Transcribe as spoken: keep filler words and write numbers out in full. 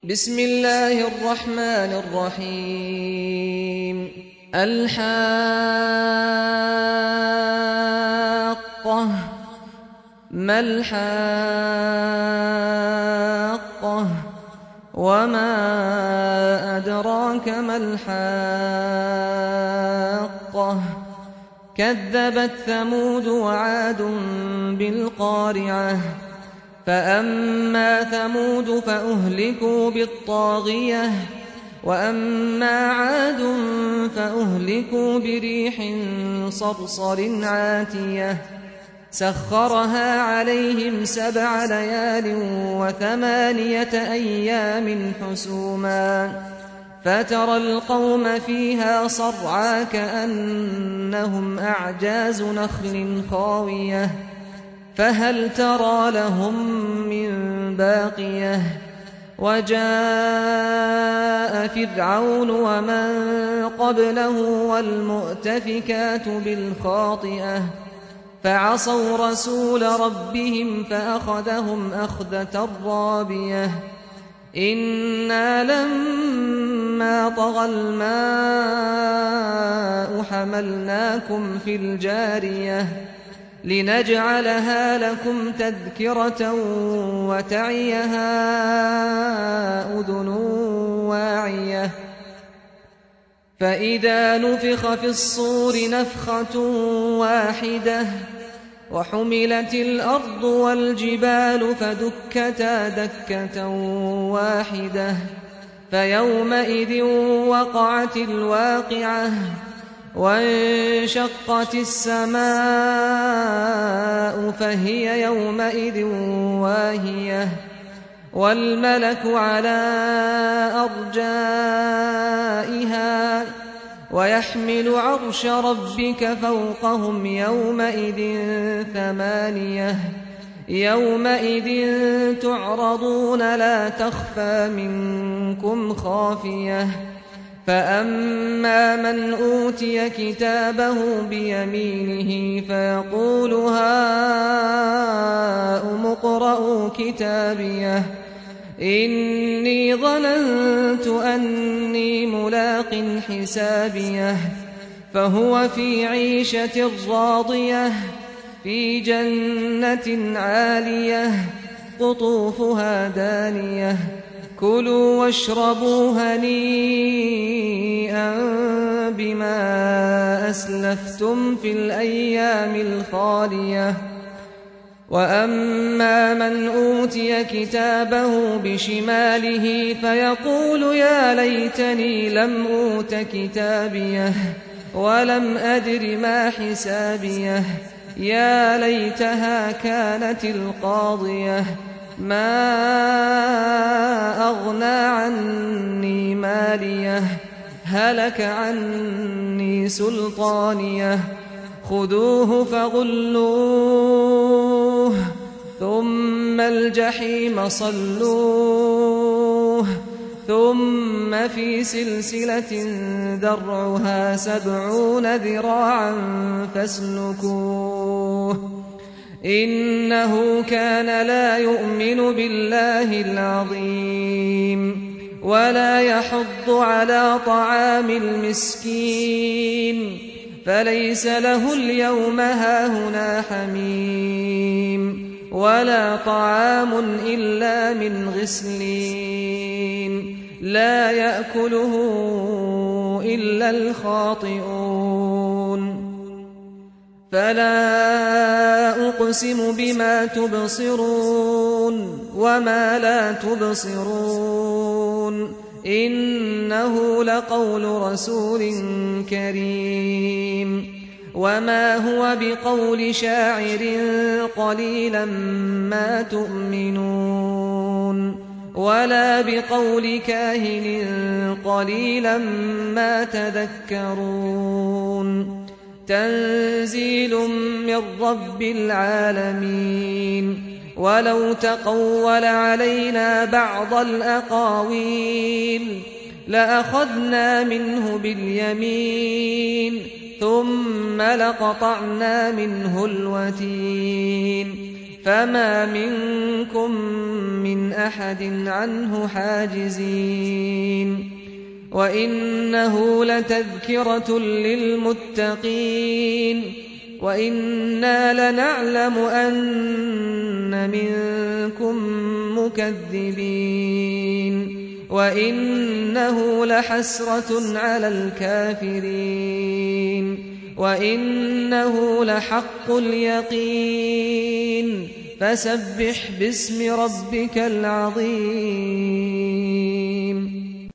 بسم الله الرحمن الرحيم الحاقة ما الحاقة وما أدراك ما الحاقة كذبت ثمود وعاد بالقارعة فأما ثمود فأهلكوا بالطاغية وأما عاد فأهلكوا بريح صرصر عاتية سخرها عليهم سبع ليال وثمانية أيام حسوما فترى القوم فيها صرعى كأنهم أعجاز نخل خاوية فهل ترى لهم من باقية وجاء فرعون ومن قبله والمؤتفكات بالخاطئة فعصوا رسول ربهم فأخذهم أخذة رابية إنا لما طغى الماء حملناكم في الجارية لنجعلها لكم تذكرة وتعيها أذن واعية فإذا نفخ في الصور نفخة واحدة وحملت الأرض والجبال فدكتا دكة واحدة فيومئذ وقعت الواقعة وانشقت السماء فهي يومئذ واهية والملك على أرجائها ويحمل عرش ربك فوقهم يومئذ ثمانية يومئذ تعرضون لا تخفى منكم خافية فأما من أوتي كتابه بيمينه فيقول هاؤم اقرءوا كتابيه إني ظننت أني ملاق حسابيه فهو في عيشة راضية في جنة عالية قطوفها دانية كلوا واشربوا هنيئا بما أسلفتم في الأيام الخالية وأما من أوتي كتابه بشماله فيقول يا ليتني لم أوت كتابيه ولم أدر ما حسابيه يا ليتها كانت القاضية ما أغنى عني ماليه هلك عني سلطانيه خذوه فغلوه ثم الجحيم صلوه ثم في سلسلة ذرعها سبعون ذراعا فاسلكوه إنه كان لا يؤمن بالله العظيم ولا يحض على طعام المسكين فليس له اليوم هاهنا حميم ولا طعام إلا من غسلين لا يأكله إلا الخاطئون فلا أقسم بما تبصرون وما لا تبصرون إنه لقول رسول كريم وما هو بقول شاعر قليلا ما تؤمنون ولا بقول كاهن قليلا ما تذكرون تنزيل من رب العالمين ولو تقول علينا بعض الأقاويل لأخذنا منه باليمين ثم لقطعنا منه الوتين فما منكم من أحد عنه حاجزين وإنه لتذكرة للمتقين وإنا لنعلم أن منكم مكذبين وإنه لحسرة على الكافرين وإنه لحق اليقين فسبح باسم ربك العظيم.